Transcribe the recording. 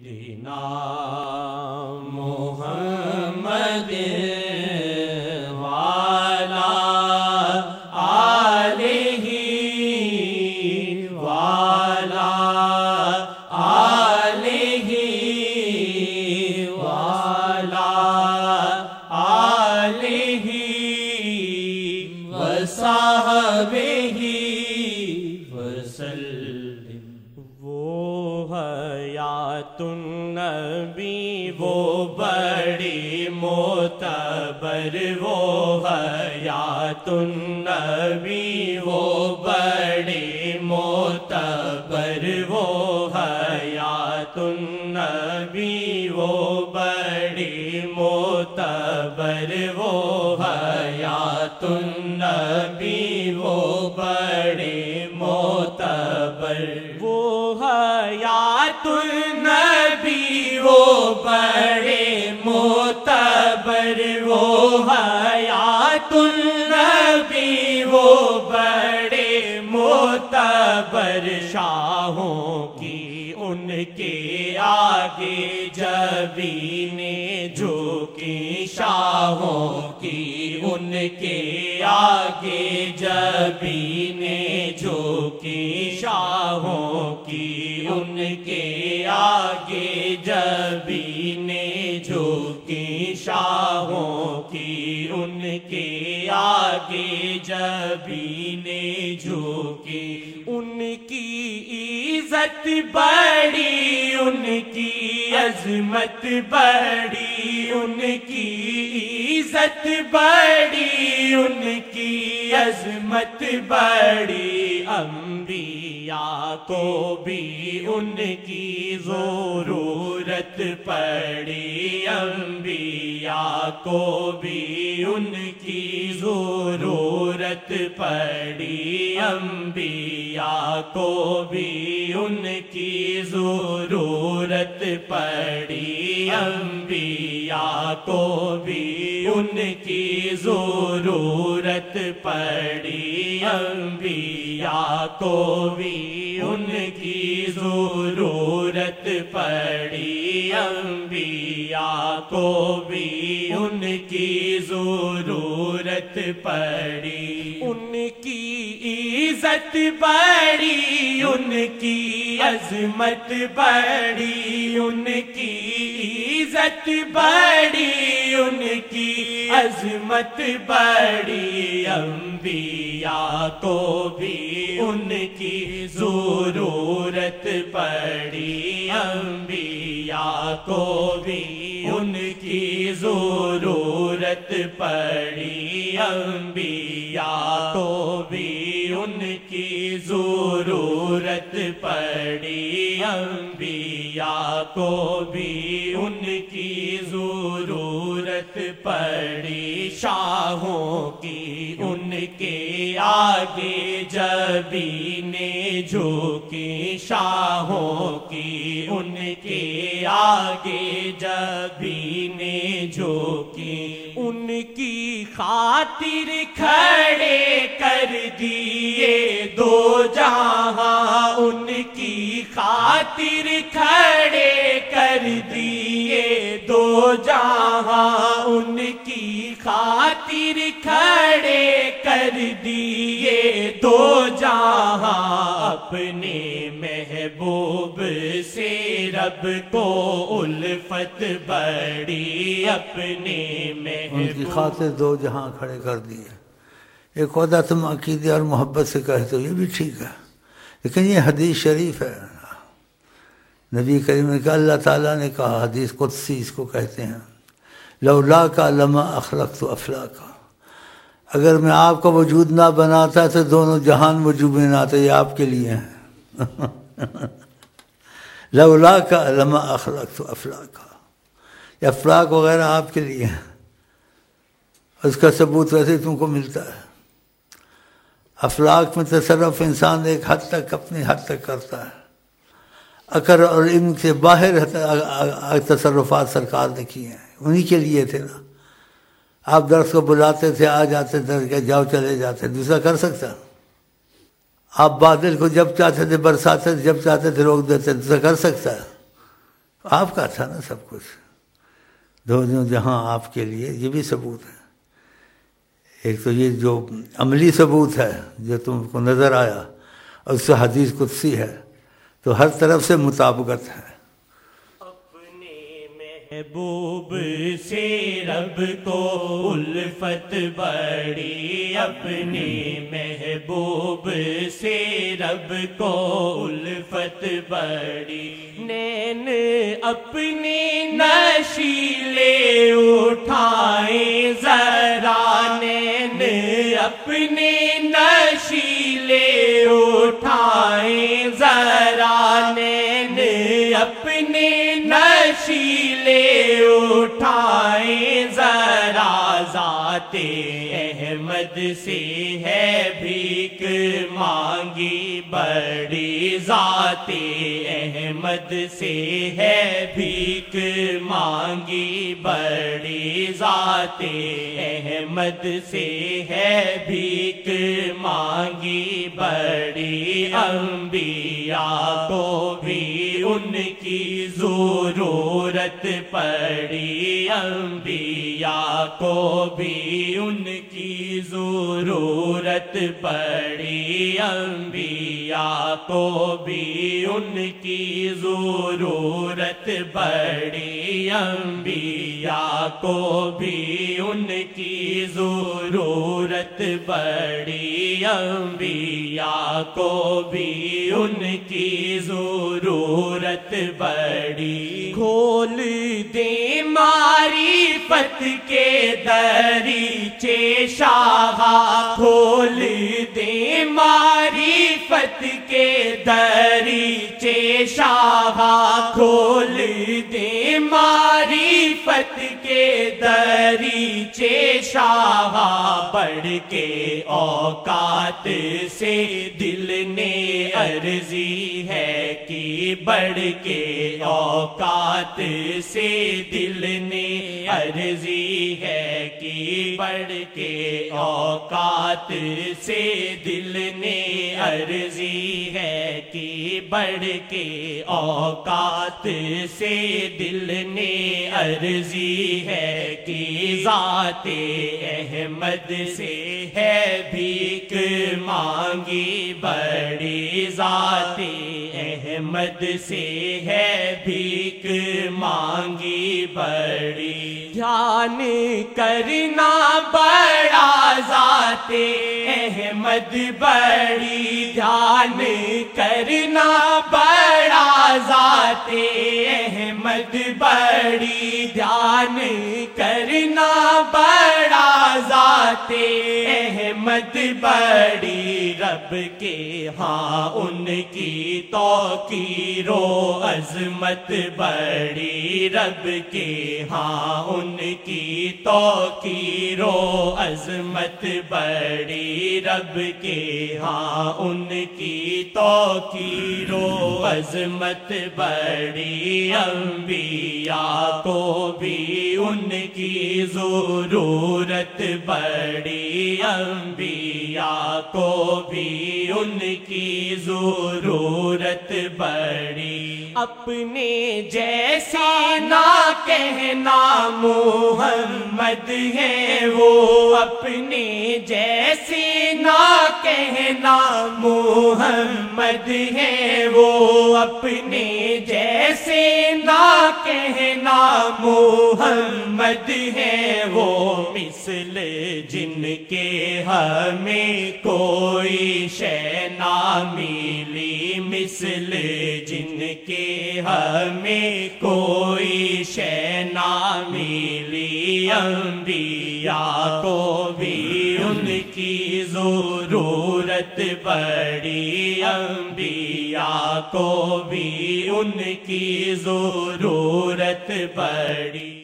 سیدنا محمد والا آلہ والا آلہ والا آلہ وصحبہ وسلم۔ وہ حیات النبی وہ بڑی معتبر، وہ حیات النبی وہ بڑی معتبر، وہ حیات النبی وہ بڑی معتبر، وہ حیات النبی وہ بڑی معتبر، وہ حیات النبی وہ بڑے معتبر، وہ حیات النبی وہ بڑے معتبر، شاہوں کی ان کے آگے جبینیں جھکی، شاہوں کی ان کے آگے جبینیں جھکی، شاہوں کی ان کے آگے جبینیں جھکی، شاہوں کی ان کے آگے جبینیں جھکی، ان کی عزت بڑی، ان کی عظمت بڑی، ان کی عزت بڑی، ان کی عظمت بڑی، انبیاء کو بھی ان کی ضرورت پڑی، انبیاء کو بھی ان کی ضرورت پڑی، انبیاء کو بھی ان کی ضرورت پڑی، انبیاء کو بھی ان کی ضرورت پڑی، انبیاء کو بھی ان کی ضرورت پڑی، انبیاء کو بھی ان کی ضرورت پڑی، ان کی عزت بڑی، ان کی عظمت بڑی، ان کی عزت بڑی، ان کی عظمت بڑی، انبیاء کو بھی ان کی ضرورت پڑی، انبیاء کو بھی ان کی ضرورت پڑی، انبیاء کو بھی ان کی ضرورت پڑی، انبیاء کو بھی ان کی ضرورت پڑی، شاہوں کی ان کے آگے جبینیں جھکی، شاہوں کی ان کے آگے جبینیں جھکی، ان کی خاطر کھڑے کر دیے دو جہاں، ان کی خاطر کھڑے کر دیے دو جہاں، ان کی خاطر کھڑے کر دیے دو جہاں، اپنے محبوب سے رب کو الفت بڑی، اپنے محبوب ان کی خاطر دو جہاں کھڑے کر دیے۔ ایک ہوتا تم عقیدے اور محبت سے کہتے ہو، یہ بھی ٹھیک ہے، لیکن یہ حدیث شریف ہے، نبی کریم نے کہا، اللہ تعالیٰ نے کہا، حدیث قدسی اس کو کہتے ہیں، لولاک لما اخلقت افلاکا، اگر میں آپ کا وجود نہ بناتا تو دونوں جہان وجود میں نہ آتے، یہ آپ کے لیے ہیں۔ لولاک لما اخلقت افلاکا، یہ افلاک وغیرہ آپ کے لیے ہیں، اس کا ثبوت ویسے ہی تم کو ملتا ہے۔ افلاک میں تصرف انسان ایک حد تک اپنی حد تک کرتا ہے، عقل اور علم سے باہر تصرفات سرکار نے کیے ہیں، انہی کے لیے تھے نا۔ آپ درس کو بلاتے تھے، آ جاتے تھے، کہ جاؤ چلے جاتے، دوسرا کر سکتا؟ آپ بادل کو جب چاہتے تھے برساتے تھے، جب چاہتے تھے روک دیتے، دوسرا کر سکتا ہے؟ آپ کا تھا نا سب کچھ، دونوں جہاں آپ کے لیے، یہ بھی ثبوت ہے۔ ایک تو یہ جو عملی ثبوت ہے جو تم کو نظر آیا، اور اس سے حدیث قدسی ہے، تو ہر طرف سے مطابقت ہے۔ اپنے محبوب سے رب کو الفت بڑی، اپنے محبوب سے رب کو الفت بڑی، نین اپنے نشیلے اٹھائیں ذرا، نین اپنے نشیلے اٹھائیں ذرا، نین اپنے نشیلے اٹھائیں ذرا، ذات احمد سے ہے بھیک مانگی بڑی، ذات احمد سے ہے بھیک مانگی بڑی، ذات احمد سے ہے بھیک مانگی بڑی، انبیاء کو بھی ان کی ضرورت پڑی، انبیاء کو بھی ان کی ضرورت پڑی، انبیاء کو بھی ان کی ضرورت پڑی، انبیاء کو بھی ان کی ضرورت پڑی، انبیاء کو بھی ان کی ضرورت پڑی، کھول دے معرفت کے دریچے شاہ، کھول دے معرفت کے دریچے شاہ، کھول دے معرفت کے دریچے شاہ، بڑھ کے اوقات سے دل نے عرضی ہے کہ بڑھ کے اوقات سے دل نے عرضی ہے کہ بڑھ کے اوقات سے دل نے عرضی ہے کہ بڑھ کے اوقات سے دل نے عرضی ہے کہ ذات احمد سے ہے بھیک مانگی بڑی، ذات احمد سے ہے بھیک مانگی بڑی، دھیان کرنا بڑا ذات احمد بڑی، دھیان کرنا بڑا ذات احمد بڑی، دھیان کرنا بڑا ذات احمد بڑی، رب کے ہاں ان کی توقیر و عظمت بڑی، رب کے ہاں ان کی توقیر و عظمت بڑی، رب کے ہاں ان کی توقیر و عظمت بڑی، انبیاء کو بھی ان کی ضرورت بڑی، انبیاء کو بھی ان کی ضرورت بڑی، اپنے جیسا نہ کہنا محمد ہے وہ، اپنے جیسے نہ کہنا محمد ہے وہ، اپنے جیسے نہ کہنا محمد ہے وہ، مثل جن کے ہمیں کوئی شے نہ ملی، مثل جن کے ہمیں کوئی شے نہ ملی، انبیاء کو بھی ان کی ضرورت پڑی، انبیاء کو بھی ان کی ضرورت پڑی۔